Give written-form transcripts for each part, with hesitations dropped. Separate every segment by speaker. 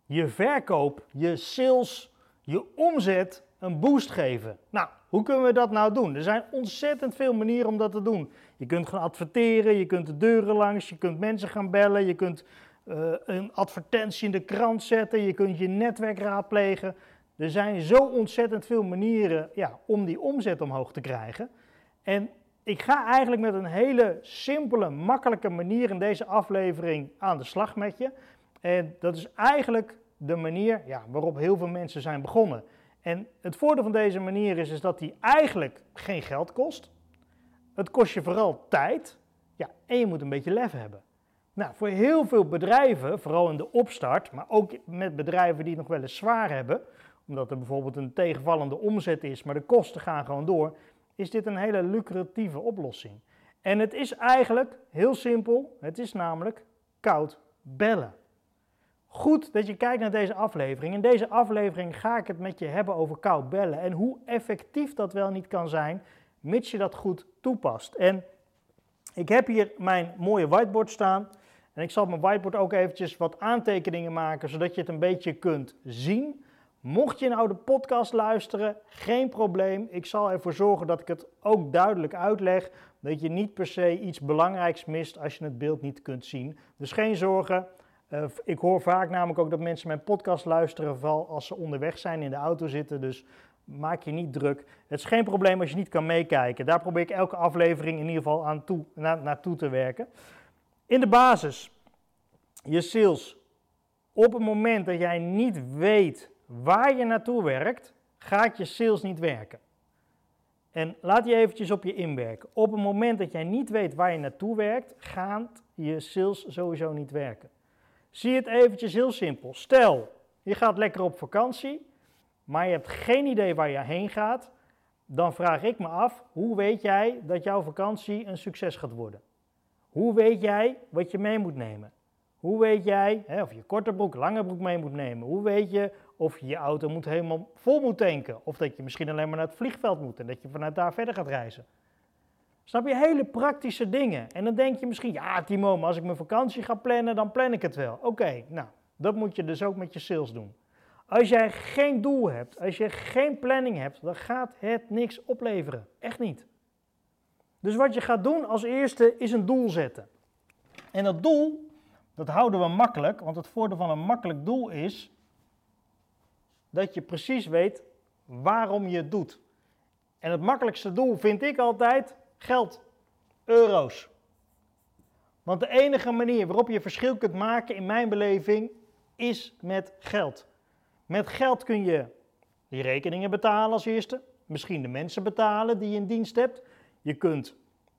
Speaker 1: je verkoop, je sales, je omzet een boost geven. Nou, hoe kunnen we dat nou doen? Er zijn ontzettend veel manieren om dat te doen. Je kunt gaan adverteren, je kunt de deuren langs, je kunt mensen gaan bellen, je kunt een advertentie in de krant zetten, je kunt je netwerk raadplegen. Er zijn zo ontzettend veel manieren om die omzet omhoog te krijgen. En ik ga eigenlijk met een hele simpele, makkelijke manier in deze aflevering aan de slag met je. En dat is eigenlijk de manier waarop heel veel mensen zijn begonnen. En het voordeel van deze manier is dat die eigenlijk geen geld kost. Het kost je vooral tijd. En je moet een beetje lef hebben. Nou, voor heel veel bedrijven, vooral in de opstart, maar ook met bedrijven die het nog wel eens zwaar hebben, omdat er bijvoorbeeld een tegenvallende omzet is, maar de kosten gaan gewoon door, is dit een hele lucratieve oplossing. En het is eigenlijk heel simpel, het is namelijk koud bellen. Goed dat je kijkt naar deze aflevering. In deze aflevering ga ik het met je hebben over koud bellen en hoe effectief dat wel niet kan zijn, mits je dat goed toepast. En ik heb hier mijn mooie whiteboard staan en ik zal op mijn whiteboard ook eventjes wat aantekeningen maken, zodat je het een beetje kunt zien. Mocht je nou de podcast luisteren, geen probleem. Ik zal ervoor zorgen dat ik het ook duidelijk uitleg, dat je niet per se iets belangrijks mist als je het beeld niet kunt zien. Dus geen zorgen. Ik hoor vaak namelijk ook dat mensen mijn podcast luisteren, vooral als ze onderweg zijn, in de auto zitten, dus maak je niet druk. Het is geen probleem als je niet kan meekijken. Daar probeer ik elke aflevering in ieder geval naartoe te werken. In de basis, je sales. Op het moment dat jij niet weet waar je naartoe werkt, gaat je sales niet werken. En laat die eventjes op je inwerken. Op het moment dat jij niet weet waar je naartoe werkt, gaat je sales sowieso niet werken. Zie het eventjes heel simpel. Stel, je gaat lekker op vakantie, maar je hebt geen idee waar je heen gaat. Dan vraag ik me af, hoe weet jij dat jouw vakantie een succes gaat worden? Hoe weet jij wat je mee moet nemen? Hoe weet jij of je korte broek, lange broek mee moet nemen? Hoe weet je of je je auto helemaal vol moet tanken? Of dat je misschien alleen maar naar het vliegveld moet en dat je vanuit daar verder gaat reizen? Snap je? Hele praktische dingen. En dan denk je misschien, ja Timo, maar als ik mijn vakantie ga plannen, dan plan ik het wel. Oké, nou, dat moet je dus ook met je sales doen. Als jij geen doel hebt, als je geen planning hebt, dan gaat het niks opleveren. Echt niet. Dus wat je gaat doen als eerste is een doel zetten. En dat doel, dat houden we makkelijk, want het voordeel van een makkelijk doel is dat je precies weet waarom je het doet. En het makkelijkste doel vind ik altijd geld, euro's. Want de enige manier waarop je verschil kunt maken in mijn beleving is met geld. Met geld kun je die rekeningen betalen als eerste, misschien de mensen betalen die je in dienst hebt. Je kunt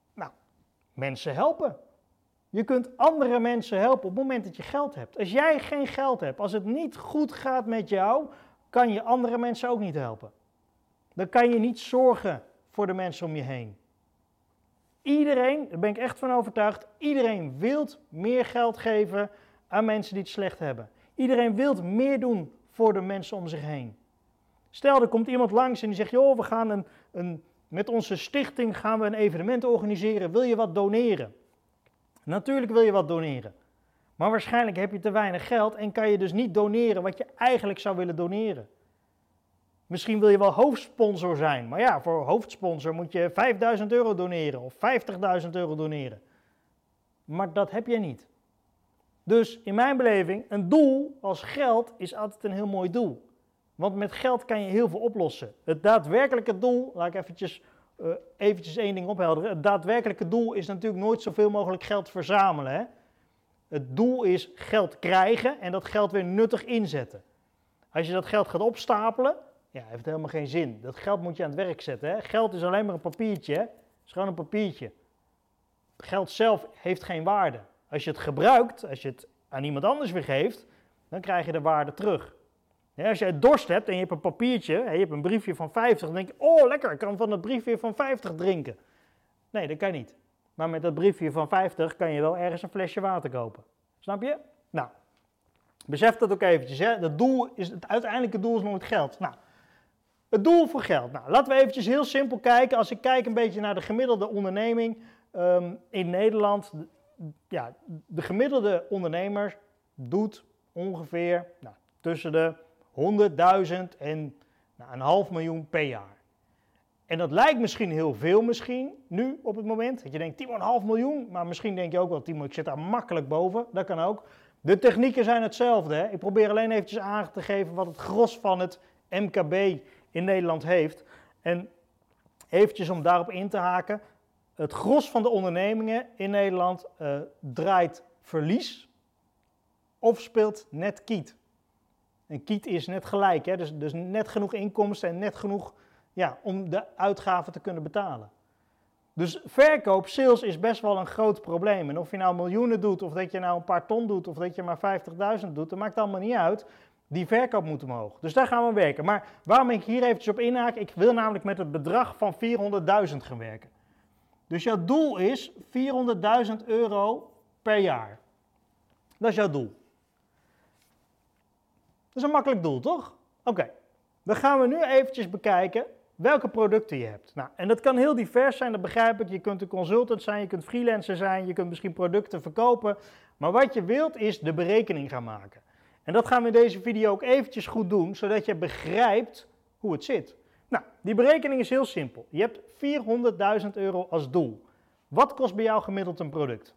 Speaker 1: mensen helpen. Je kunt andere mensen helpen op het moment dat je geld hebt. Als jij geen geld hebt, als het niet goed gaat met jou, kan je andere mensen ook niet helpen. Dan kan je niet zorgen voor de mensen om je heen. Iedereen, daar ben ik echt van overtuigd, iedereen wil meer geld geven aan mensen die het slecht hebben. Iedereen wil meer doen voor de mensen om zich heen. Stel, er komt iemand langs en die zegt, joh, we gaan met onze stichting gaan we een evenement organiseren, wil je wat doneren? Natuurlijk wil je wat doneren, maar waarschijnlijk heb je te weinig geld en kan je dus niet doneren wat je eigenlijk zou willen doneren. Misschien wil je wel hoofdsponsor zijn, maar ja, voor hoofdsponsor moet je €5.000 doneren of €50.000 doneren. Maar dat heb je niet. Dus in mijn beleving, een doel als geld is altijd een heel mooi doel. Want met geld kan je heel veel oplossen. Het daadwerkelijke doel, laat ik eventjes één ding ophelderen. Het daadwerkelijke doel is natuurlijk nooit zoveel mogelijk geld verzamelen. Hè? Het doel is geld krijgen en dat geld weer nuttig inzetten. Als je dat geld gaat opstapelen, heeft het helemaal geen zin. Dat geld moet je aan het werk zetten. Hè? Geld is alleen maar een papiertje. Hè? Het is gewoon een papiertje. Geld zelf heeft geen waarde. Als je het gebruikt, als je het aan iemand anders weer geeft, dan krijg je de waarde terug. Ja, als jij dorst hebt en je hebt een papiertje, je hebt een briefje van 50, dan denk je, oh lekker, ik kan van dat briefje van 50 drinken. Nee, dat kan niet. Maar met dat briefje van 50 kan je wel ergens een flesje water kopen. Snap je? Nou, besef dat ook eventjes. Hè? Het uiteindelijke doel is nooit geld. Nou, het doel voor geld. Nou, laten we eventjes heel simpel kijken. Als ik kijk een beetje naar de gemiddelde onderneming in Nederland. De gemiddelde ondernemer doet ongeveer tussen de 100.000 en nou, 500.000 per jaar. En dat lijkt misschien heel veel nu op het moment. Dat je denkt, Timo, 500.000, maar misschien denk je ook wel, Timo, ik zit daar makkelijk boven. Dat kan ook. De technieken zijn hetzelfde. Hè? Ik probeer alleen eventjes aan te geven wat het gros van het MKB in Nederland heeft. En eventjes om daarop in te haken. Het gros van de ondernemingen in Nederland draait verlies of speelt net kiet. En kiet is net gelijk, hè? Dus net genoeg inkomsten en net genoeg om de uitgaven te kunnen betalen. Dus verkoop, sales is best wel een groot probleem. En of je nou miljoenen doet, of dat je nou een paar ton doet, of dat je maar 50.000 doet, dat maakt allemaal niet uit. Die verkoop moet omhoog. Dus daar gaan we werken. Maar waarom ik hier eventjes op inhaak, ik wil namelijk met het bedrag van 400.000 gaan werken. Dus jouw doel is 400.000 euro per jaar. Dat is jouw doel. Dat is een makkelijk doel, toch? Oké. Dan gaan we nu eventjes bekijken welke producten je hebt. Nou, en dat kan heel divers zijn, dat begrijp ik. Je kunt een consultant zijn, je kunt freelancer zijn, je kunt misschien producten verkopen. Maar wat je wilt is de berekening gaan maken. En dat gaan we in deze video ook eventjes goed doen, zodat je begrijpt hoe het zit. Nou, die berekening is heel simpel. Je hebt 400.000 euro als doel. Wat kost bij jou gemiddeld een product?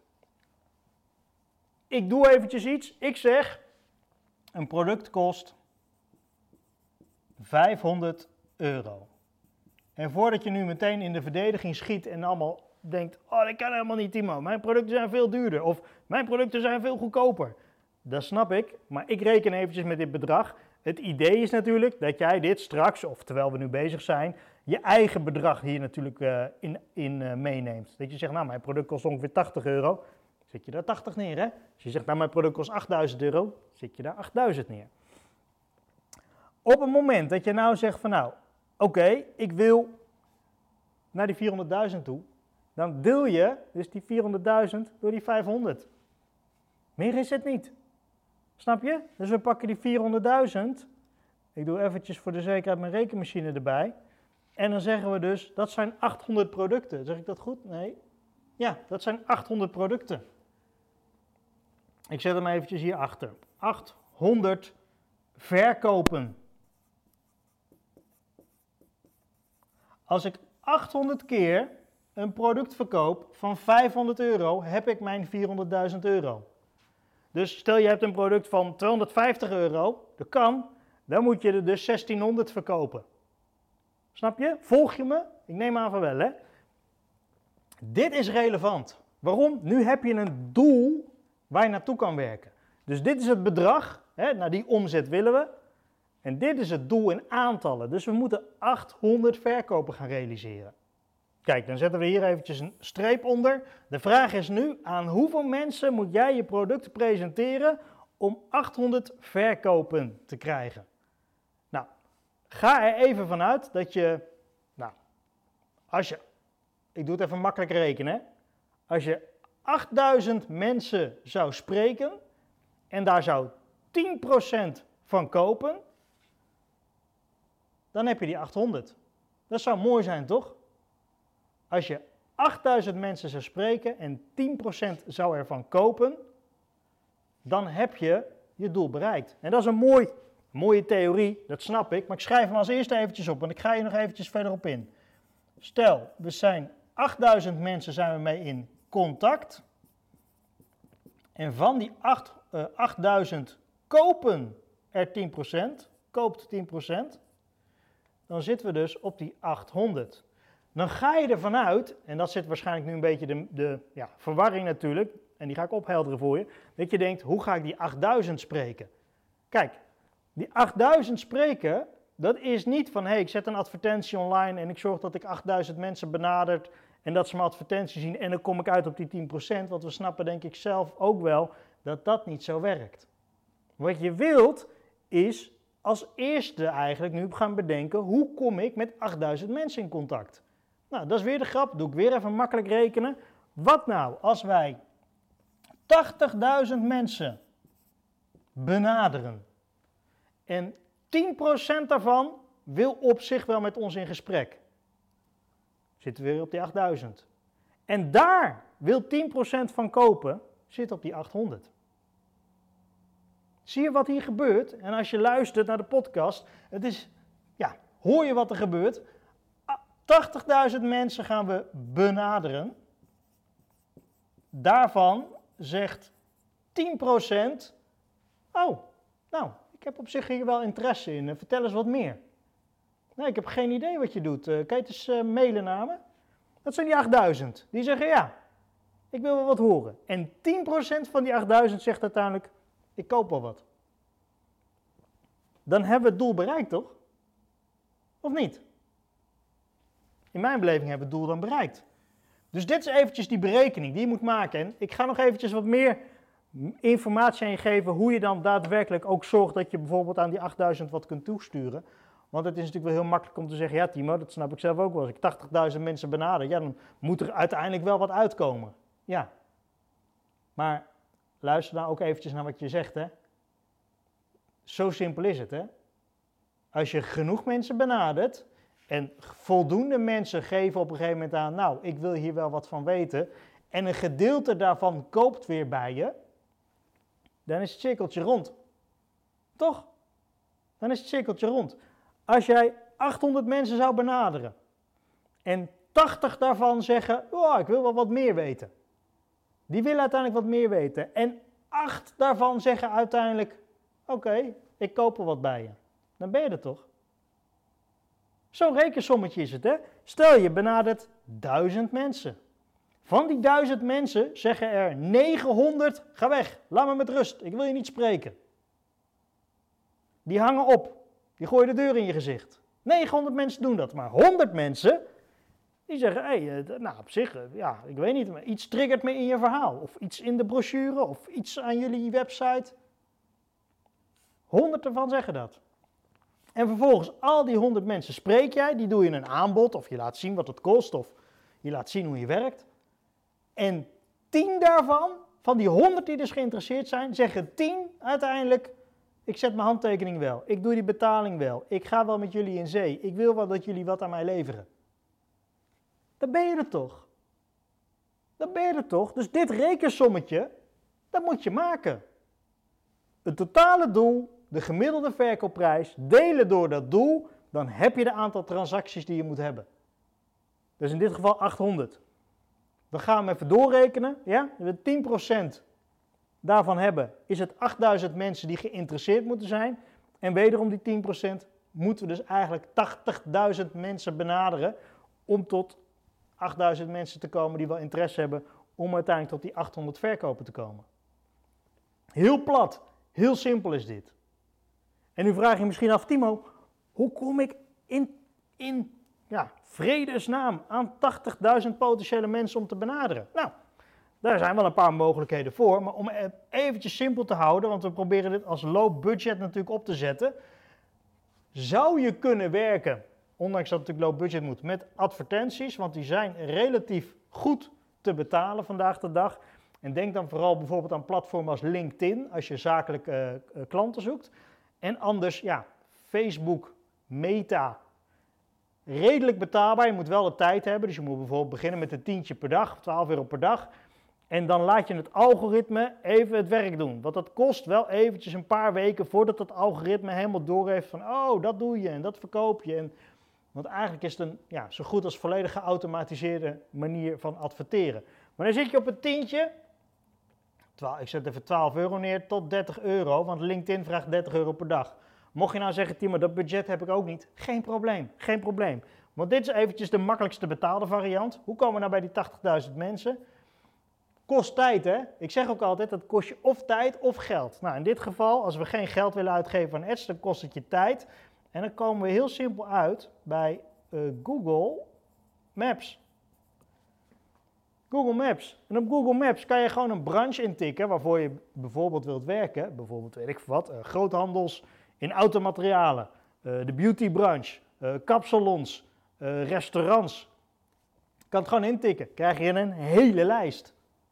Speaker 1: Ik doe eventjes iets. Ik zeg, een product kost 500 euro. En voordat je nu meteen in de verdediging schiet en allemaal denkt, oh, dat kan helemaal niet, Timo. Mijn producten zijn veel duurder of mijn producten zijn veel goedkoper. Dat snap ik, maar ik reken eventjes met dit bedrag. Het idee is natuurlijk dat jij dit straks, of terwijl we nu bezig zijn, je eigen bedrag hier natuurlijk in meeneemt. Dat je zegt, nou, mijn product kost ongeveer 80 euro. Zet je daar 80 neer, hè? Als je zegt, nou, mijn product kost 8.000 euro, zet je daar 8.000 neer. Op het moment dat je nou zegt van, nou, oké, ik wil naar die 400.000 toe, dan deel je dus die 400.000 door die 500. Meer is het niet. Snap je? Dus we pakken die 400.000. Ik doe eventjes voor de zekerheid mijn rekenmachine erbij. En dan zeggen we dus, dat zijn 800 producten. Zeg ik dat goed? Nee. Ja, dat zijn 800 producten. Ik zet hem eventjes hier achter. 800 verkopen. Als ik 800 keer een product verkoop van 500 euro, heb ik mijn 400.000 euro. Dus stel je hebt een product van 250 euro, dat kan, dan moet je er dus 1600 verkopen. Snap je? Volg je me? Ik neem aan van wel, hè? Dit is relevant. Waarom? Nu heb je een doel waar je naartoe kan werken. Dus dit is het bedrag, hè, naar die omzet willen we. En dit is het doel in aantallen. Dus we moeten 800 verkopen gaan realiseren. Kijk, dan zetten we hier eventjes een streep onder. De vraag is nu, aan hoeveel mensen moet jij je product presenteren om 800 verkopen te krijgen? Nou, ga er even vanuit dat je, ik doe het even makkelijk rekenen, hè? Als je 8000 mensen zou spreken en daar zou 10% van kopen, dan heb je die 800. Dat zou mooi zijn, toch? Als je 8000 mensen zou spreken en 10% zou ervan kopen, dan heb je je doel bereikt. En dat is een mooie theorie, dat snap ik, maar ik schrijf hem als eerste eventjes op, want ik ga hier nog eventjes verder op in. Stel, we zijn 8000 mensen zijn we mee in contact. En van die 8000 kopen er 10%, koopt 10%, dan zitten we dus op die 800. Dan ga je ervan uit, en dat zit waarschijnlijk nu een beetje de verwarring natuurlijk, en die ga ik ophelderen voor je, dat je denkt, hoe ga ik die 8000 spreken? Kijk, die 8000 spreken, dat is niet van, ik zet een advertentie online en ik zorg dat ik 8000 mensen benaderd en dat ze mijn advertentie zien en dan kom ik uit op die 10%, want we snappen denk ik zelf ook wel dat dat niet zo werkt. Wat je wilt is als eerste eigenlijk nu gaan bedenken, hoe kom ik met 8000 mensen in contact? Nou, dat is weer de grap, doe ik weer even makkelijk rekenen. Wat nou als wij 80.000 mensen benaderen en 10% daarvan wil op zich wel met ons in gesprek? Zitten we weer op die 8000. En daar wil 10% van kopen, zit op die 800. Zie je wat hier gebeurt? En als je luistert naar de podcast, hoor je wat er gebeurt. 80.000 mensen gaan we benaderen. Daarvan zegt 10%, oh, nou, ik heb op zich hier wel interesse in. Vertel eens wat meer. Nee, ik heb geen idee wat je doet. Kan je het eens mailen naar me? Dat zijn die 8.000. Die zeggen ja, ik wil wel wat horen. En 10% van die 8.000 zegt uiteindelijk, ik koop wel wat. Dan hebben we het doel bereikt, toch? Of niet? In mijn beleving hebben we het doel dan bereikt. Dus dit is eventjes die berekening die je moet maken. En ik ga nog eventjes wat meer informatie aan je geven hoe je dan daadwerkelijk ook zorgt dat je bijvoorbeeld aan die 8.000 wat kunt toesturen. Want het is natuurlijk wel heel makkelijk om te zeggen, ja Timo, dat snap ik zelf ook wel. Als ik 80.000 mensen benader, ja, dan moet er uiteindelijk wel wat uitkomen. Ja. Maar luister nou ook eventjes naar wat je zegt, hè. Zo simpel is het, hè. Als je genoeg mensen benadert en voldoende mensen geven op een gegeven moment aan, nou, ik wil hier wel wat van weten, en een gedeelte daarvan koopt weer bij je, dan is het cirkeltje rond. Toch? Dan is het cirkeltje rond. Als jij 800 mensen zou benaderen en 80 daarvan zeggen, oh, ik wil wel wat meer weten. Die willen uiteindelijk wat meer weten. En 8 daarvan zeggen uiteindelijk, oké, ik koop er wat bij je. Dan ben je er toch? Zo'n rekensommetje is het, hè? Stel je benadert 1000 mensen. Van die 1000 mensen zeggen er 900, ga weg, laat me met rust, ik wil je niet spreken. Die hangen op, die gooien de deur in je gezicht. 900 mensen doen dat, maar 100 mensen, die zeggen, nou op zich, ja, ik weet niet, maar iets triggert me in je verhaal. Of iets in de brochure, of iets aan jullie website. 100 ervan zeggen dat. En vervolgens, al die 100 mensen spreek jij, die doe je een aanbod, of je laat zien wat het kost, of je laat zien hoe je werkt. En 10 daarvan, van die 100 die dus geïnteresseerd zijn, zeggen 10 uiteindelijk, ik zet mijn handtekening wel, ik doe die betaling wel, ik ga wel met jullie in zee, ik wil wel dat jullie wat aan mij leveren. Dan ben je er toch. Dan ben je er toch. Dus dit rekensommetje, dat moet je maken. Het totale doel, de gemiddelde verkoopprijs, delen door dat doel, dan heb je de aantal transacties die je moet hebben. Dus in dit geval 800. We gaan hem even doorrekenen. Ja? We 10% daarvan hebben, is het 8000 mensen die geïnteresseerd moeten zijn. En wederom die 10% moeten we dus eigenlijk 80.000 mensen benaderen om tot 8000 mensen te komen die wel interesse hebben om uiteindelijk tot die 800 verkopen te komen. Heel plat, heel simpel is dit. En nu vraag je misschien af, Timo, hoe kom ik in vredesnaam aan 80.000 potentiële mensen om te benaderen? Nou, daar zijn wel een paar mogelijkheden voor, maar om het eventjes simpel te houden, want we proberen dit als low budget natuurlijk op te zetten, zou je kunnen werken, ondanks dat het natuurlijk low budget moet, met advertenties, want die zijn relatief goed te betalen vandaag de dag. En denk dan vooral bijvoorbeeld aan platformen als LinkedIn, als je zakelijk klanten zoekt. En anders, ja, Facebook, Meta, redelijk betaalbaar. Je moet wel de tijd hebben, dus je moet bijvoorbeeld beginnen met een tientje per dag, 12 euro per dag. En dan laat je het algoritme even het werk doen. Want dat kost wel eventjes een paar weken voordat het algoritme helemaal doorheeft van, oh, dat doe je en dat verkoop je. Want eigenlijk is het een zo goed als volledig geautomatiseerde manier van adverteren. Maar dan zit je op een tientje, ik zet even 12 euro neer, tot 30 euro, want LinkedIn vraagt 30 euro per dag. Mocht je nou zeggen, Timo, dat budget heb ik ook niet, geen probleem, geen probleem. Want dit is eventjes de makkelijkste betaalde variant. Hoe komen we nou bij die 80.000 mensen? Kost tijd, hè? Ik zeg ook altijd, dat kost je of tijd of geld. Nou, in dit geval, als we geen geld willen uitgeven aan ads, dan kost het je tijd. En dan komen we heel simpel uit bij Google Maps. Google Maps. En op Google Maps kan je gewoon een branche intikken waarvoor je bijvoorbeeld wilt werken. Bijvoorbeeld, weet ik wat, groothandels in automaterialen, de beautybranche, kapsalons, restaurants. Je kan het gewoon intikken. Krijg je een hele lijst.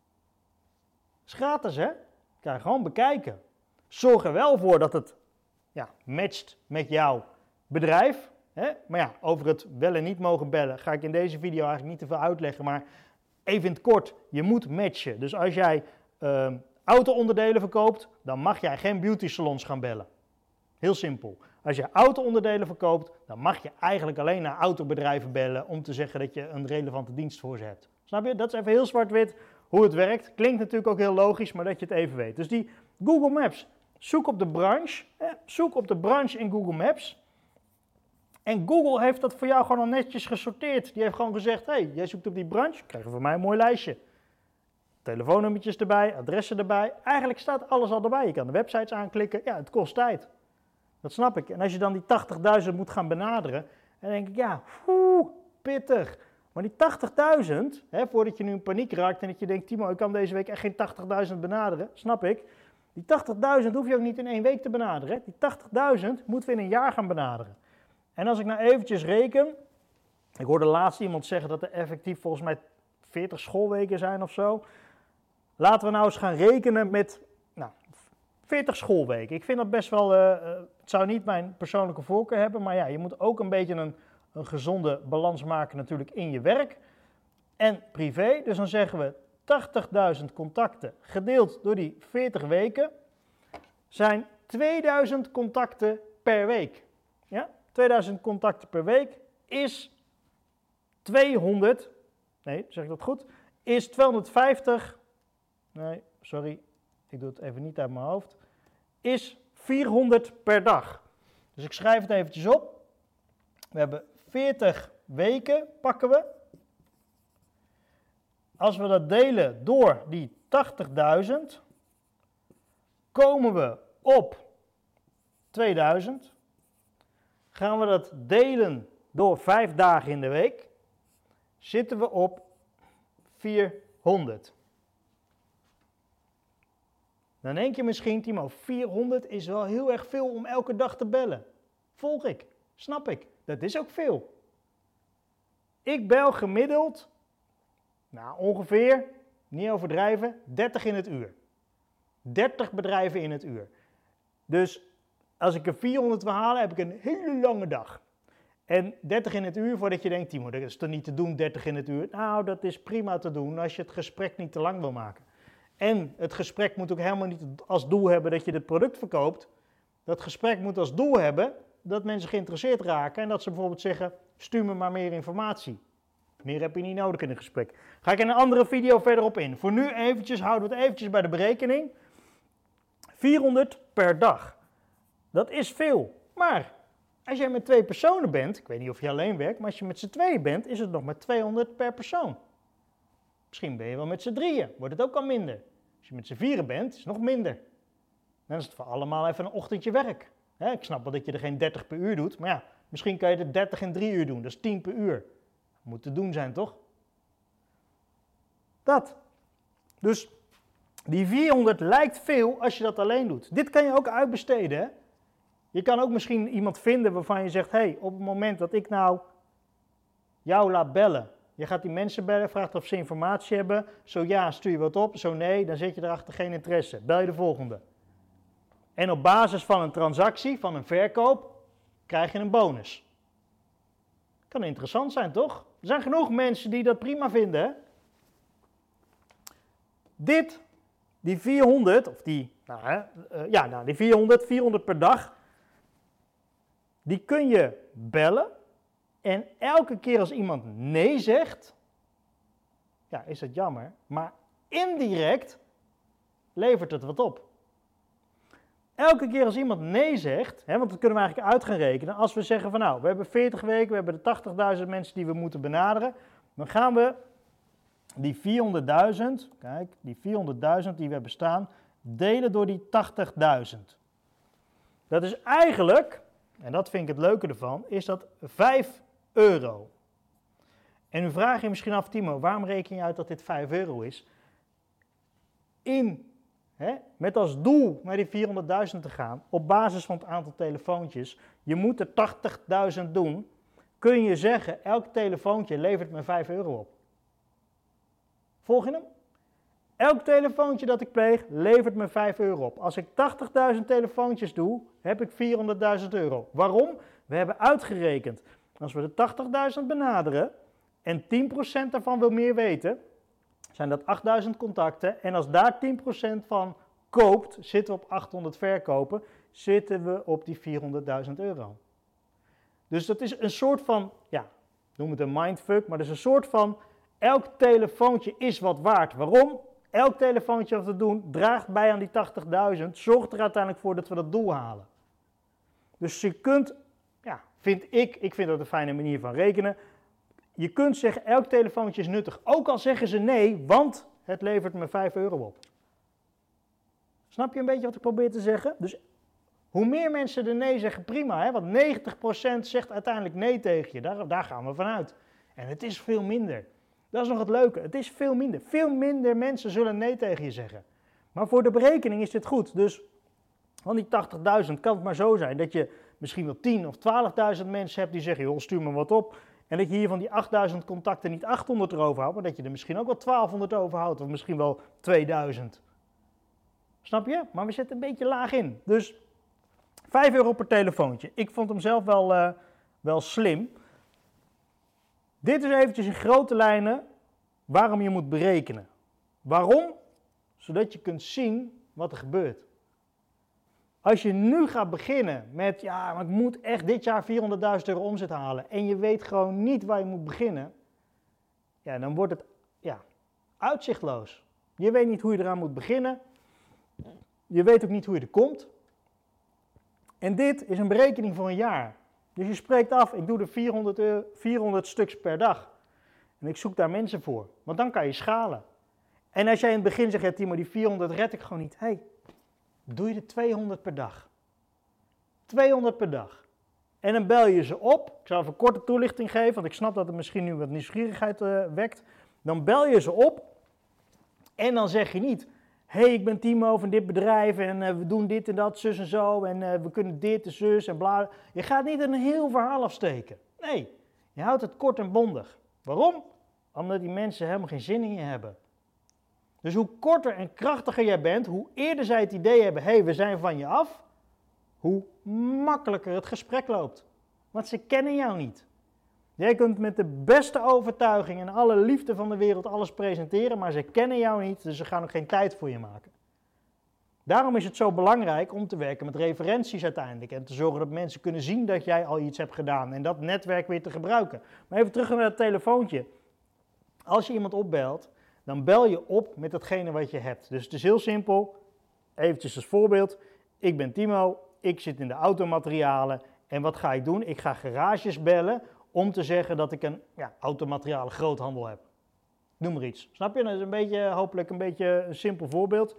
Speaker 1: Is gratis, hè? Kan je gewoon bekijken. Zorg er wel voor dat het matcht met jouw bedrijf. Hè? Maar ja, over het wel en niet mogen bellen ga ik in deze video eigenlijk niet te veel uitleggen. Maar even in het kort, je moet matchen. Dus als jij auto-onderdelen verkoopt, dan mag jij geen beauty salons gaan bellen. Heel simpel. Als je auto-onderdelen verkoopt, dan mag je eigenlijk alleen naar autobedrijven bellen om te zeggen dat je een relevante dienst voor ze hebt. Snap je? Dat is even heel zwart-wit hoe het werkt. Klinkt natuurlijk ook heel logisch, maar dat je het even weet. Dus die Google Maps, zoek op de branche. Zoek op de branche in Google Maps. En Google heeft dat voor jou gewoon al netjes gesorteerd. Die heeft gewoon gezegd, hey, jij zoekt op die branche, krijg je van mij een mooi lijstje. Telefoonnummertjes erbij, adressen erbij. Eigenlijk staat alles al erbij. Je kan de websites aanklikken. Ja, het kost tijd. Dat snap ik. En als je dan die 80.000 moet gaan benaderen, dan denk ik, ja, pittig. Maar die 80.000, voordat je nu in paniek raakt en dat je denkt, Timo, ik kan deze week echt geen 80.000 benaderen, snap ik. Die 80.000 hoef je ook niet in 1 week te benaderen. Die 80.000 moeten we in een jaar gaan benaderen. En als ik nou eventjes reken, ik hoorde laatst iemand zeggen dat er effectief volgens mij 40 schoolweken zijn of zo. Laten we nou eens gaan rekenen met 40 schoolweken. Ik vind dat best wel, het zou niet mijn persoonlijke voorkeur hebben, maar ja, je moet ook een beetje een gezonde balans maken natuurlijk in je werk en privé. Dus dan zeggen we 80.000 contacten gedeeld door die 40 weken zijn 2000 contacten per week. Ja? 2000 contacten per week is 200, nee, zeg ik dat goed, is 250, nee, sorry, ik doe het even niet uit mijn hoofd, is 400 per dag. Dus ik schrijf het eventjes op. We hebben 40 weken, pakken we. Als we dat delen door die 80.000, komen we op 2000. Gaan we dat delen door 5 dagen in de week, zitten we op 400. Dan denk je misschien, Timo, 400 is wel heel erg veel om elke dag te bellen. Volg ik, snap ik, dat is ook veel. Ik bel gemiddeld, ongeveer, niet overdrijven, 30 in het uur. 30 bedrijven in het uur. Dus als ik er 400 wil halen, heb ik een hele lange dag. En 30 in het uur, voordat je denkt, Timo, dat is toch niet te doen, 30 in het uur? Nou, dat is prima te doen als je het gesprek niet te lang wil maken. En het gesprek moet ook helemaal niet als doel hebben dat je het product verkoopt. Dat gesprek moet als doel hebben dat mensen geïnteresseerd raken en dat ze bijvoorbeeld zeggen, stuur me maar meer informatie. Meer heb je niet nodig in een gesprek. Ga ik in een andere video verder op in. Voor nu houden we het eventjes bij de berekening. 400 per dag. Dat is veel. Maar als jij met 2 personen bent, ik weet niet of je alleen werkt, maar als je met z'n 2 bent, is het nog maar 200 per persoon. Misschien ben je wel met z'n 3, wordt het ook al minder. Als je met z'n 4 bent, is het nog minder. Dan is het voor allemaal even een ochtendje werk. Ik snap wel dat je er geen 30 per uur doet, maar ja, misschien kan je er 30 in 3 uur doen, dat is 10 per uur. Moet te doen zijn, toch? Dat. Dus die 400 lijkt veel als je dat alleen doet. Dit kan je ook uitbesteden, hè? Je kan ook misschien iemand vinden waarvan je zegt, hey, op het moment dat ik nou jou laat bellen, je gaat die mensen bellen, vraagt of ze informatie hebben. Zo ja, stuur je wat op. Zo nee, dan zet je erachter geen interesse. Bel je de volgende. En op basis van een transactie, van een verkoop, krijg je een bonus. Kan interessant zijn, toch? Er zijn genoeg mensen die dat prima vinden, hè? Die 400, of die 400 per dag, die kun je bellen. En elke keer als iemand nee zegt, ja, is dat jammer, maar indirect levert het wat op. Elke keer als iemand nee zegt, want dat kunnen we eigenlijk uit gaan rekenen, als we zeggen van nou, we hebben 40 weken, we hebben de 80.000 mensen die we moeten benaderen, dan gaan we die 400.000, kijk, die 400.000 die we hebben staan, delen door die 80.000. Dat is eigenlijk, en dat vind ik het leuke ervan, is dat €5. En nu vraag je misschien af, Timo, waarom reken je uit dat dit €5 is? Met als doel naar die 400.000 te gaan, op basis van het aantal telefoontjes, je moet er 80.000 doen, kun je zeggen, elk telefoontje levert me €5 op. Volg je hem? Elk telefoontje dat ik pleeg, levert me €5 op. Als ik 80.000 telefoontjes doe, heb ik €400.000. Waarom? We hebben uitgerekend, als we de 80.000 benaderen en 10% daarvan wil meer weten, zijn dat 8000 contacten. En als daar 10% van koopt, zitten we op 800 verkopen, zitten we op die €400.000. Dus dat is een soort van, ja, noem het een mindfuck, maar dat is een soort van, elk telefoontje is wat waard. Waarom? Elk telefoontje wat we doen, draagt bij aan die 80.000, zorgt er uiteindelijk voor dat we dat doel halen. Dus je kunt, ja, ik vind dat een fijne manier van rekenen. Je kunt zeggen, elk telefoontje is nuttig, ook al zeggen ze nee, want het levert me €5 op. Snap je een beetje wat ik probeer te zeggen? Dus hoe meer mensen er nee zeggen, prima, hè? Want 90% zegt uiteindelijk nee tegen je, daar gaan we vanuit. En het is veel minder. Dat is nog het leuke, het is veel minder. Veel minder mensen zullen nee tegen je zeggen. Maar voor de berekening is dit goed. Dus van die 80.000 kan het maar zo zijn dat je misschien wel 10.000 of 12.000 mensen hebt die zeggen, joh, stuur me wat op. En dat je hier van die 8.000 contacten niet 800 erover houdt, maar dat je er misschien ook wel 1200 overhoudt, of misschien wel 2000. Snap je? Maar we zetten een beetje laag in. Dus €5 per telefoontje. Ik vond hem zelf wel slim. Dit is eventjes in grote lijnen waarom je moet berekenen. Waarom? Zodat je kunt zien wat er gebeurt. Als je nu gaat beginnen met, ja, maar ik moet echt dit jaar €400.000 omzet halen en je weet gewoon niet waar je moet beginnen, ja, dan wordt het, ja, uitzichtloos. Je weet niet hoe je eraan moet beginnen. Je weet ook niet hoe je er komt. En dit is een berekening voor een jaar. Dus je spreekt af, ik doe er 400 stuks per dag. En ik zoek daar mensen voor, want dan kan je schalen. En als jij in het begin zegt, ja Timo, die 400 red ik gewoon niet. Hey, doe je er 200 per dag. 200 per dag. En dan bel je ze op. Ik zal even een korte toelichting geven, want ik snap dat het misschien nu wat nieuwsgierigheid wekt. Dan bel je ze op en dan zeg je niet, hey, ik ben Timo van dit bedrijf en we doen dit en dat, zus en zo en we kunnen dit en zus en bla. Je gaat niet een heel verhaal afsteken. Nee, je houdt het kort en bondig. Waarom? Omdat die mensen helemaal geen zin in je hebben. Dus hoe korter en krachtiger jij bent, hoe eerder zij het idee hebben, hey, we zijn van je af, hoe makkelijker het gesprek loopt. Want ze kennen jou niet. Jij kunt met de beste overtuiging en alle liefde van de wereld alles presenteren, maar ze kennen jou niet, dus ze gaan ook geen tijd voor je maken. Daarom is het zo belangrijk om te werken met referenties uiteindelijk en te zorgen dat mensen kunnen zien dat jij al iets hebt gedaan en dat netwerk weer te gebruiken. Maar even terug naar dat telefoontje. Als je iemand opbelt, dan bel je op met datgene wat je hebt. Dus het is heel simpel. Eventjes als voorbeeld. Ik ben Timo, ik zit in de automaterialen en wat ga ik doen? Ik ga garages bellen om te zeggen dat ik een automaterialen groothandel heb. Noem maar iets. Snap je? Dat is een beetje, hopelijk een beetje een simpel voorbeeld.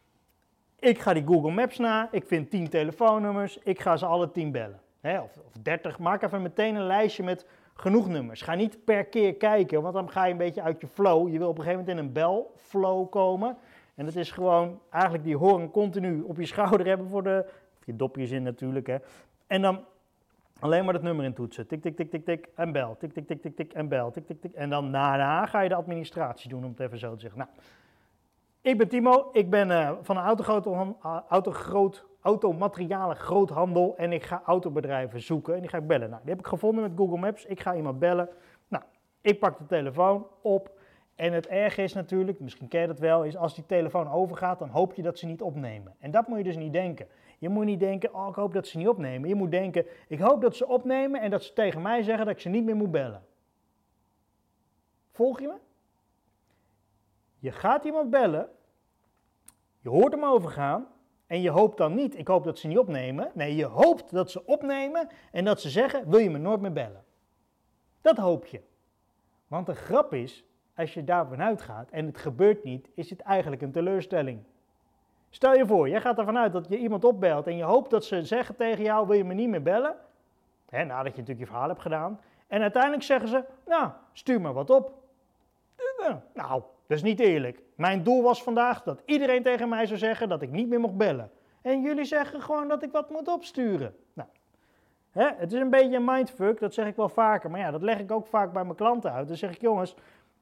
Speaker 1: Ik ga die Google Maps na, ik vind 10 telefoonnummers, ik ga ze alle 10 bellen. Of 30, maak even meteen een lijstje met genoeg nummers. Ga niet per keer kijken, want dan ga je een beetje uit je flow. Je wil op een gegeven moment in een belflow komen. En dat is gewoon eigenlijk die hoorn continu op je schouder hebben voor of je dopjes in natuurlijk. Hè. En dan alleen maar dat nummer intoetsen. Tik, tik, tik, tik, tik en bel. Tik, tik, tik, tik, tik en bel. Tik, tik, tik. En dan daarna ga je de administratie doen, om het even zo te zeggen. Nou, ik ben Timo, ik ben van een automaterialen groothandel en ik ga autobedrijven zoeken en die ga ik bellen. Nou, die heb ik gevonden met Google Maps, ik ga iemand bellen. Nou, ik pak de telefoon op en het erge is natuurlijk, misschien ken je dat wel, is als die telefoon overgaat, dan hoop je dat ze niet opnemen. En dat moet je dus niet denken. Je moet niet denken, oh ik hoop dat ze niet opnemen. Je moet denken, ik hoop dat ze opnemen en dat ze tegen mij zeggen dat ik ze niet meer moet bellen. Volg je me? Je gaat iemand bellen, je hoort hem overgaan en je hoopt dan niet, ik hoop dat ze niet opnemen. Nee, je hoopt dat ze opnemen en dat ze zeggen, wil je me nooit meer bellen. Dat hoop je. Want de grap is, als je daarvan uitgaat en het gebeurt niet, is het eigenlijk een teleurstelling. Stel je voor, jij gaat ervan uit dat je iemand opbelt en je hoopt dat ze zeggen tegen jou, wil je me niet meer bellen? Nadat je natuurlijk je verhaal hebt gedaan. En uiteindelijk zeggen ze, nou, stuur maar wat op. Nou, dat is niet eerlijk. Mijn doel was vandaag dat iedereen tegen mij zou zeggen dat ik niet meer mocht bellen. En jullie zeggen gewoon dat ik wat moet opsturen. Nou, het is een beetje een mindfuck, dat zeg ik wel vaker. Maar ja, dat leg ik ook vaak bij mijn klanten uit. Dan zeg ik, jongens,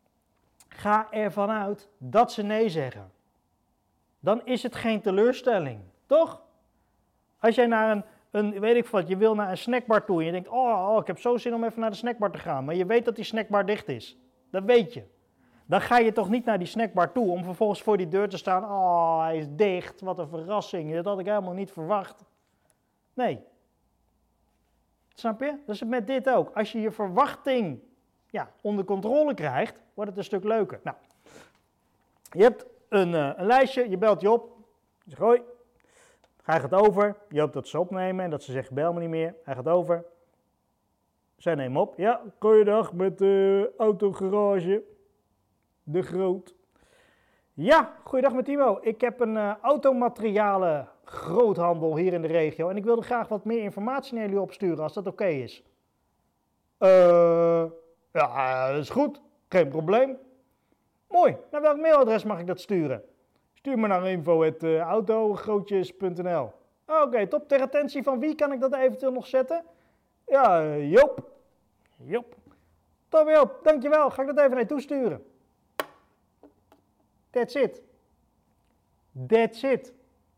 Speaker 1: ga ervan uit dat ze nee zeggen. Dan is het geen teleurstelling, toch? Als jij naar weet ik wat, je wil naar een snackbar toe en je denkt, oh, ik heb zo zin om even naar de snackbar te gaan. Maar je weet dat die snackbar dicht is. Dat weet je. dan ga je toch niet naar die snackbar toe om vervolgens voor die deur te staan. Oh, hij is dicht, wat een verrassing, dat had ik helemaal niet verwacht. Nee. Snap je? Dat is het met dit ook. Als je je verwachting onder controle krijgt, wordt het een stuk leuker. Nou, je hebt een lijstje, je belt je op, je zegt hoi, hij gaat over, je hoopt dat ze opnemen en dat ze zeggen bel me niet meer, hij gaat over. Zij nemen op, ja, goeiedag met de autogarage, de Groot. Ja, goeiedag met Timo, ik heb een automaterialen groothandel hier in de regio en ik wilde graag wat meer informatie naar jullie opsturen als dat oké is. Ja, dat is goed, geen probleem. Mooi, naar welk mailadres mag ik dat sturen? Stuur me naar info@autogrootjes.nl. Oké, top. Ter attentie van wie kan ik dat eventueel nog zetten? Ja, Joop. Joop. Top Joop, dankjewel. Ga ik dat even naar je toesturen. That's it. That's it.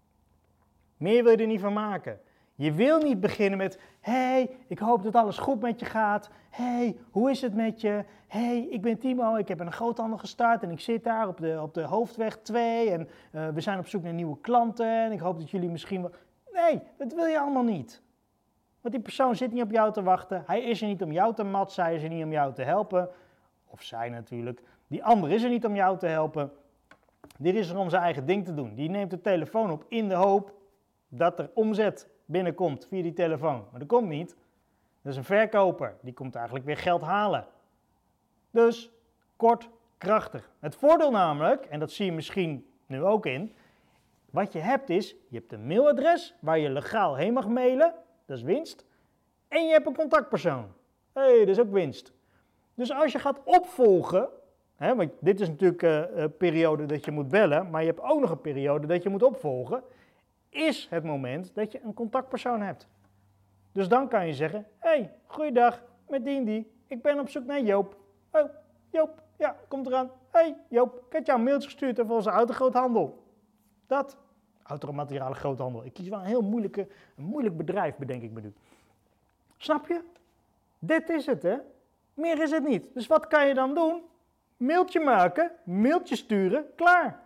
Speaker 1: Meer wil je er niet van maken. Je wil niet beginnen met, hey, ik hoop dat alles goed met je gaat. Hey, hoe is het met je? Hey, ik ben Timo, ik heb een groothandel gestart en ik zit daar op de Hoofdweg 2 en we zijn op zoek naar nieuwe klanten en ik hoop dat jullie misschien wel... Nee, dat wil je allemaal niet. Want die persoon zit niet op jou te wachten, hij is er niet om jou te matsen, hij is er niet om jou te helpen. Of zij natuurlijk. Die ander is er niet om jou te helpen. Die is er om zijn eigen ding te doen. Die neemt de telefoon op in de hoop dat er omzet binnenkomt via die telefoon. Maar dat komt niet. Dat is een verkoper. Die komt eigenlijk weer geld halen. Dus kort, krachtig. Het voordeel namelijk, en dat zie je misschien nu ook in, wat je hebt is, je hebt een mailadres waar je legaal heen mag mailen, dat is winst. En je hebt een contactpersoon. Hé, dat is ook winst. Dus als je gaat opvolgen, want dit is natuurlijk een periode dat je moet bellen, maar je hebt ook nog een periode dat je moet opvolgen, is het moment dat je een contactpersoon hebt. Dus dan kan je zeggen, hey, goeiedag, met die, ik ben op zoek naar Joop. Oh, Joop, ja, komt eraan. Hey, Joop, ik heb jou een mailtje gestuurd over onze autogroothandel. Dat, automaterialen groothandel. Ik kies wel een heel moeilijk bedrijf, bedenk ik me nu. Snap je? Dit is het, hè? Meer is het niet. Dus wat kan je dan doen? Mailtje maken, mailtje sturen, klaar.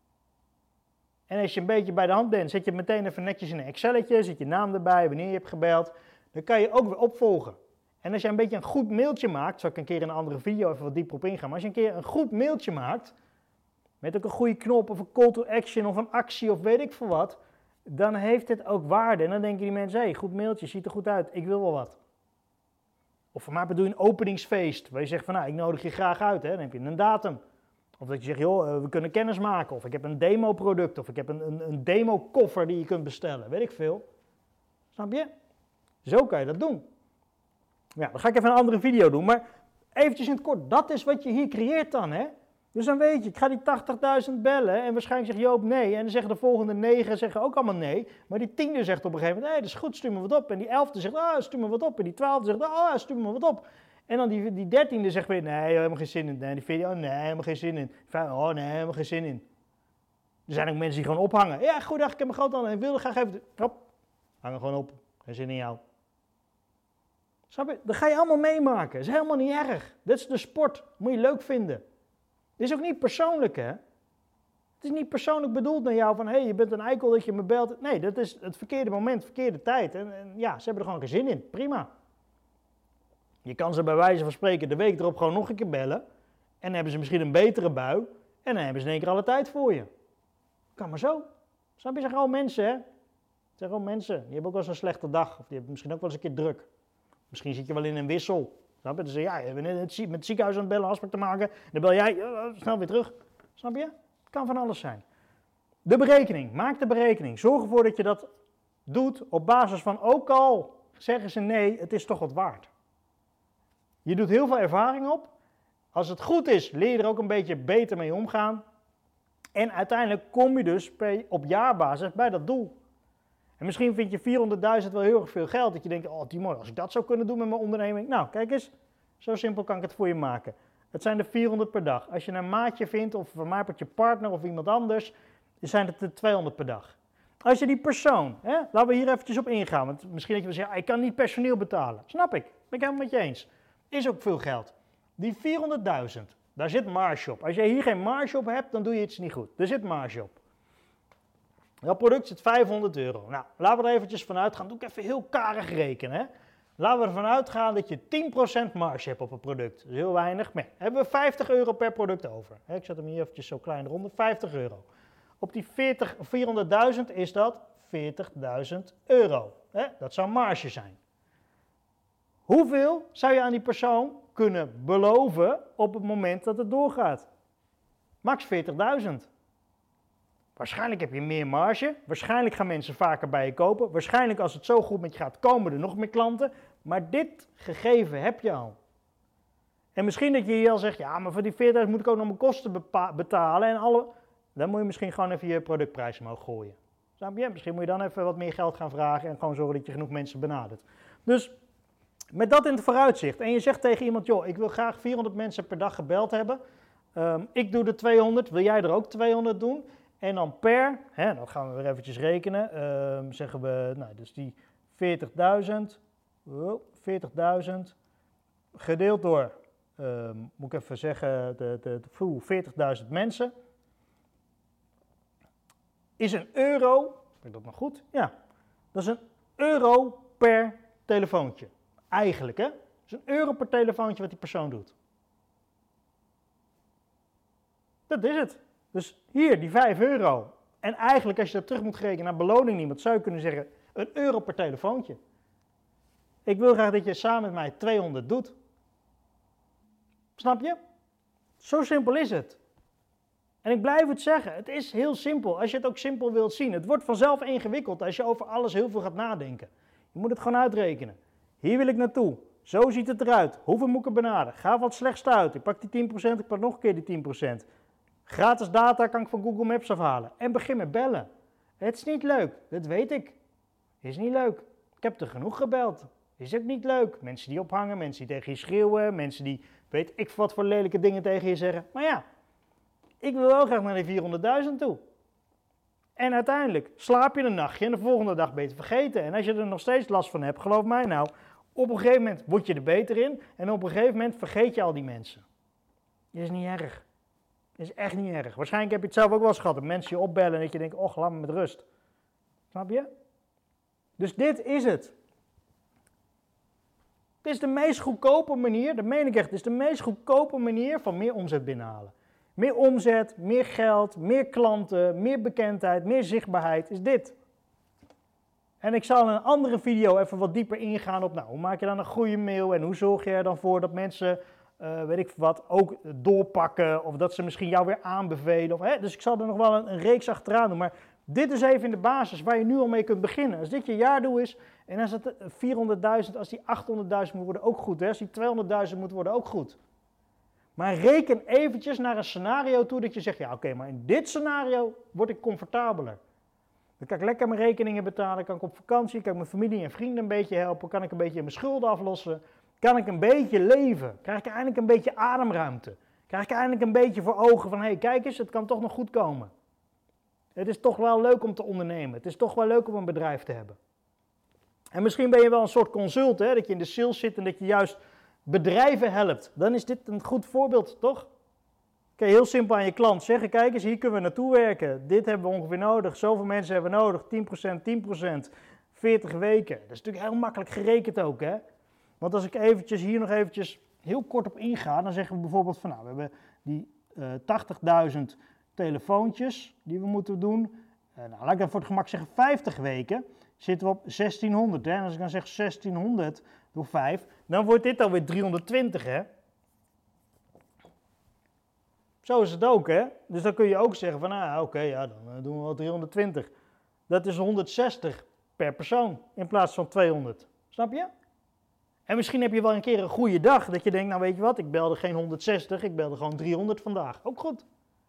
Speaker 1: En als je een beetje bij de hand bent, zet je meteen even netjes in een Excelletje, zet je naam erbij, wanneer je hebt gebeld. Dan kan je ook weer opvolgen. En als je een beetje een goed mailtje maakt, zal ik een keer in een andere video even wat dieper op ingaan, maar als je een keer een goed mailtje maakt, met ook een goede knop of een call to action of een actie of weet ik veel wat, dan heeft het ook waarde. En dan denken die mensen, hey, goed mailtje, ziet er goed uit, ik wil wel wat. Of voor mij bedoel je een openingsfeest, waar je zegt van, nou, ik nodig je graag uit, hè? Dan heb je een datum. Of dat je zegt, joh, we kunnen kennis maken. Of ik heb een demo-product. Of ik heb een demo-koffer die je kunt bestellen. Weet ik veel. Snap je? Zo kan je dat doen. Ja, dan ga ik even een andere video doen. Maar eventjes in het kort. Dat is wat je hier creëert dan, hè. Dus dan weet je, ik ga die 80.000 bellen. En waarschijnlijk zegt Joop nee. En dan zeggen de volgende 9 zeggen ook allemaal nee. Maar die 10e zegt op een gegeven moment, nee, dat is goed, stuur me wat op. En die 11e zegt, stuur me wat op. En die 12e zegt, stuur me wat op. En dan die 13e zegt weer, nee, helemaal geen zin in. Nee, die 14e, nee, helemaal geen zin in. Nee, helemaal geen zin in. Er zijn ook mensen die gewoon ophangen. Ja, goeiedag, ik heb een groothandel en wilde graag even... Hop, hangen gewoon op. Geen zin in jou. Snap je? Dat ga je allemaal meemaken. Dat is helemaal niet erg. Dit is de sport. Moet je leuk vinden. Dit is ook niet persoonlijk, hè. Het is niet persoonlijk bedoeld naar jou van, je bent een eikel dat je me belt. Nee, dat is het verkeerde moment, verkeerde tijd. En ja, ze hebben er gewoon geen zin in. Prima. Je kan ze bij wijze van spreken de week erop gewoon nog een keer bellen. En dan hebben ze misschien een betere bui. En dan hebben ze in één keer alle tijd voor je. Kan maar zo. Snap je? Zijn gewoon mensen, hè. Het zijn gewoon mensen. Die hebben ook wel eens een slechte dag. Of die hebben misschien ook wel eens een keer druk. Misschien zit je wel in een wissel. Snap je? Dus ja, je bent met het ziekenhuis aan het bellen, afspraak te maken. Dan bel jij snel weer terug. Snap je? Het kan van alles zijn. De berekening. Maak de berekening. Zorg ervoor dat je dat doet op basis van, ook al zeggen ze nee, het is toch wat waard. Je doet heel veel ervaring op. Als het goed is, leer je er ook een beetje beter mee omgaan. En uiteindelijk kom je dus op jaarbasis bij dat doel. En misschien vind je 400.000 wel heel erg veel geld. Dat je denkt, oh Timo, als ik dat zou kunnen doen met mijn onderneming. Nou, kijk eens, zo simpel kan ik het voor je maken. Het zijn er 400 per dag. Als je een maatje vindt, of van mij je partner of iemand anders, dan zijn het er 200 per dag. Als je die persoon, laten we hier eventjes op ingaan. Want misschien dat je wel zegt, ik kan niet personeel betalen. Snap ik, ben ik helemaal met je eens. Is ook veel geld. Die 400.000 Daar zit marge op. Als je hier geen marge op hebt, dan doe je iets niet goed. Er zit marge op. Dat product zit €500. Nou, laten we er eventjes vanuit gaan. Doe ik even heel karig rekenen. Hè? Laten we ervan uitgaan dat je 10% marge hebt op een product. Dat is heel weinig. Maar hebben we €50 per product over. Ik zet hem hier eventjes zo klein eronder. €50. Op die 400.000 is dat €40.000. Dat zou marge zijn. Hoeveel zou je aan die persoon kunnen beloven op het moment dat het doorgaat? Max 40.000. Waarschijnlijk heb je meer marge. Waarschijnlijk gaan mensen vaker bij je kopen. Waarschijnlijk als het zo goed met je gaat, komen er nog meer klanten. Maar dit gegeven heb je al. En misschien dat je hier al zegt, ja, maar voor die 40.000 moet ik ook nog mijn kosten betalen. En dan moet je misschien gewoon even je productprijs omhoog gooien. Snap je? Misschien moet je dan even wat meer geld gaan vragen en gewoon zorgen dat je genoeg mensen benadert. Dus met dat in het vooruitzicht. En je zegt tegen iemand, joh, ik wil graag 400 mensen per dag gebeld hebben. Ik doe er 200, wil jij er ook 200 doen? En dan dan gaan we weer eventjes rekenen, zeggen we, nou, dus die 40.000 gedeeld door, moet ik even zeggen, de 40.000 mensen, is €1, vind ik dat nog goed? Ja, dat is €1 per telefoontje. Eigenlijk, hè? Dat is €1 per telefoontje wat die persoon doet. Dat is het. Dus hier, die €5. En eigenlijk, als je dat terug moet rekenen naar beloning niemand, zou je kunnen zeggen, €1 per telefoontje. Ik wil graag dat je samen met mij 200 doet. Snap je? Zo simpel is het. En ik blijf het zeggen, het is heel simpel. Als je het ook simpel wilt zien. Het wordt vanzelf ingewikkeld als je over alles heel veel gaat nadenken. Je moet het gewoon uitrekenen. Hier wil ik naartoe. Zo ziet het eruit. Hoeveel moet ik er benaderen? Ga wat slechtst uit. Ik pak die 10%, ik pak nog een keer die 10%. Gratis data kan ik van Google Maps afhalen. En begin met bellen. Het is niet leuk, dat weet ik. Is niet leuk. Ik heb er genoeg gebeld. Is ook niet leuk. Mensen die ophangen, mensen die tegen je schreeuwen, mensen die weet ik wat voor lelijke dingen tegen je zeggen. Maar ja, ik wil wel graag naar die 400.000 toe. En uiteindelijk slaap je een nachtje en de volgende dag ben je het vergeten. En als je er nog steeds last van hebt, geloof mij nou, op een gegeven moment word je er beter in en op een gegeven moment vergeet je al die mensen. Is niet erg. Is echt niet erg. Waarschijnlijk heb je het zelf ook wel eens gehad. Dat mensen je opbellen en dat je denkt, och, laat me met rust. Snap je? Dus dit is het. Het is de meest goedkope manier, dat meen ik echt, het is de meest goedkope manier van meer omzet binnenhalen. Meer omzet, meer geld, meer klanten, meer bekendheid, meer zichtbaarheid is dit. En ik zal in een andere video even wat dieper ingaan op, nou, hoe maak je dan een goede mail en hoe zorg je er dan voor dat mensen, weet ik wat, ook doorpakken of dat ze misschien jou weer aanbevelen. Dus ik zal er nog wel een reeks achteraan doen, maar dit is even in de basis waar je nu al mee kunt beginnen. Als dit je jaardoel is en als het 400.000, als die 800.000 moet worden ook goed, als die 200.000 moet worden ook goed. Maar reken eventjes naar een scenario toe dat je zegt, ja oké, maar in dit scenario word ik comfortabeler. Dan kan ik lekker mijn rekeningen betalen, kan ik op vakantie, kan ik mijn familie en vrienden een beetje helpen, kan ik een beetje mijn schulden aflossen, kan ik een beetje leven, krijg ik eindelijk een beetje ademruimte, krijg ik eindelijk een beetje voor ogen van, hé, kijk eens, het kan toch nog goed komen. Het is toch wel leuk om te ondernemen, het is toch wel leuk om een bedrijf te hebben. En misschien ben je wel een soort consult, hè, dat je in de sales zit en dat je juist bedrijven helpt. Dan is dit een goed voorbeeld, toch? Kun je heel simpel aan je klant zeggen, kijk eens, hier kunnen we naartoe werken. Dit hebben we ongeveer nodig, zoveel mensen hebben we nodig, 10%, 40 weken. Dat is natuurlijk heel makkelijk gerekend ook, hè? Want als ik hier nog eventjes heel kort op inga, dan zeggen we bijvoorbeeld van, nou, we hebben die 80.000 telefoontjes die we moeten doen. Nou, laat ik dan voor het gemak zeggen 50 weken, zitten we op 1600. Hè? En als ik dan zeg 1600 door 5, dan wordt dit alweer 320, hè? Zo is het ook, hè? Dus dan kun je ook zeggen van, nou, oké, ja, dan doen we wel 320. Dat is 160 per persoon in plaats van 200. Snap je? En misschien heb je wel een keer een goede dag, dat je denkt, nou weet je wat, ik belde geen 160, ik belde gewoon 300 vandaag. Ook goed.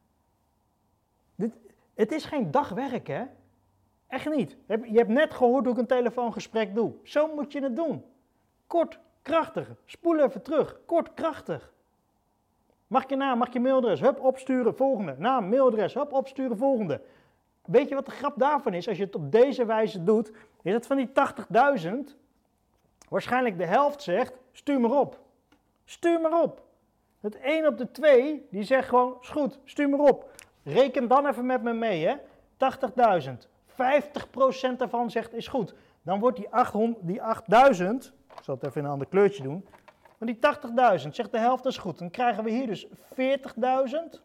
Speaker 1: Het is geen dagwerk, hè? Echt niet. Je hebt net gehoord hoe ik een telefoongesprek doe. Zo moet je het doen. Kort, krachtig. Spoel even terug. Kort, krachtig. Mag je naam, mag je mailadres. Hup, opsturen, volgende. Naam, mailadres, hup, opsturen, volgende. Weet je wat de grap daarvan is? Als je het op deze wijze doet, is dat van die 80.000 waarschijnlijk de helft zegt, stuur maar op. Stuur maar op. Het 1 op de 2, die zegt gewoon, is goed, stuur maar op. Reken dan even met me mee, hè. 80.000. 50% daarvan zegt, is goed. Dan wordt die 8.000, ik zal het even in een ander kleurtje doen. Maar die 80.000 zegt de helft, dat is goed. Dan krijgen we hier dus 40.000.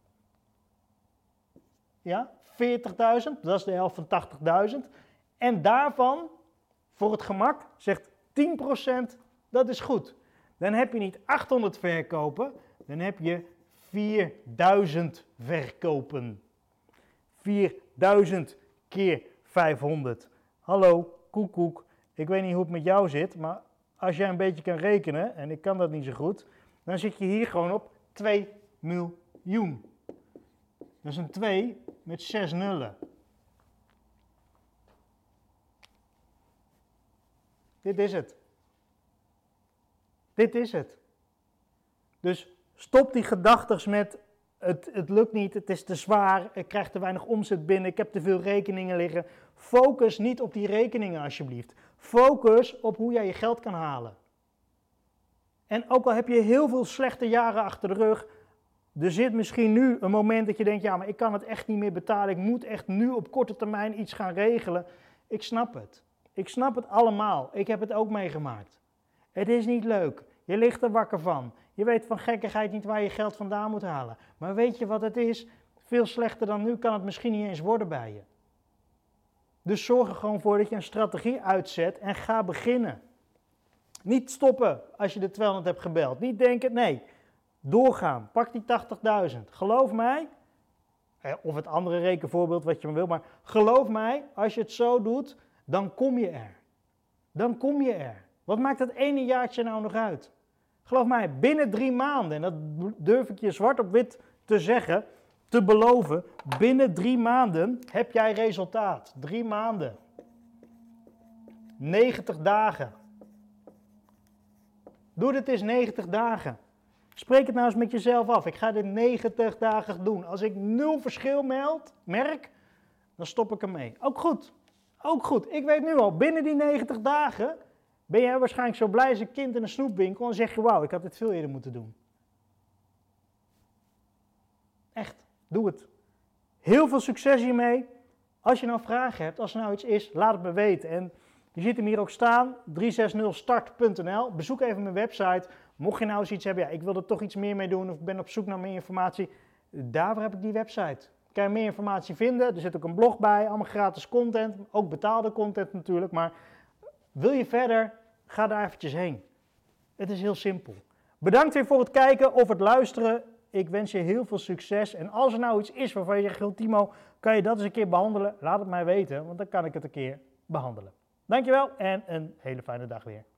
Speaker 1: Ja, 40.000, dat is de helft van 80.000. En daarvan, voor het gemak, zegt 10%, dat is goed. Dan heb je niet 800 verkopen, dan heb je 4000 verkopen. 4000 keer 500. Hallo, koekoek. Ik weet niet hoe het met jou zit, maar als jij een beetje kan rekenen, en ik kan dat niet zo goed, dan zit je hier gewoon op 2 miljoen. Dat is een 2 met 6 nullen. Dit is het. Dit is het. Dus stop die gedachtes met het lukt niet, het is te zwaar, ik krijg te weinig omzet binnen, ik heb te veel rekeningen liggen. Focus niet op die rekeningen alsjeblieft. Focus op hoe jij je geld kan halen. En ook al heb je heel veel slechte jaren achter de rug, er zit misschien nu een moment dat je denkt, ja, maar ik kan het echt niet meer betalen, ik moet echt nu op korte termijn iets gaan regelen. Ik snap het. Ik snap het allemaal. Ik heb het ook meegemaakt. Het is niet leuk. Je ligt er wakker van. Je weet van gekkigheid niet waar je geld vandaan moet halen. Maar weet je wat het is? Veel slechter dan nu kan het misschien niet eens worden bij je. Dus zorg er gewoon voor dat je een strategie uitzet en ga beginnen. Niet stoppen als je de 200 hebt gebeld. Niet denken, nee. Doorgaan. Pak die 80.000. Geloof mij, of het andere rekenvoorbeeld wat je maar wil, maar geloof mij, als je het zo doet, dan kom je er. Dan kom je er. Wat maakt dat ene jaartje nou nog uit? Geloof mij, binnen 3 maanden, en dat durf ik je zwart op wit te zeggen, te beloven, binnen 3 maanden heb jij resultaat. 3 maanden. 90 dagen. Doe dit eens 90 dagen. Spreek het nou eens met jezelf af. Ik ga dit 90 dagen doen. Als ik 0 verschil merk, dan stop ik ermee. Ook goed. Ook goed. Ik weet nu al, binnen die 90 dagen ben jij waarschijnlijk zo blij als een kind in een snoepwinkel en zeg je, wauw, ik had dit veel eerder moeten doen. Echt, doe het. Heel veel succes hiermee. Als je nou vragen hebt, als er nou iets is, laat het me weten. En je ziet hem hier ook staan, 360start.nl. Bezoek even mijn website. Mocht je nou eens iets hebben, ja, ik wil er toch iets meer mee doen of ik ben op zoek naar meer informatie, daarvoor heb ik die website. Kan je meer informatie vinden, er zit ook een blog bij, allemaal gratis content, ook betaalde content natuurlijk, maar wil je verder, ga daar eventjes heen. Het is heel simpel. Bedankt weer voor het kijken of het luisteren. Ik wens je heel veel succes en als er nou iets is waarvan je zegt, Timo, kan je dat eens een keer behandelen? Laat het mij weten, want dan kan ik het een keer behandelen. Dankjewel en een hele fijne dag weer.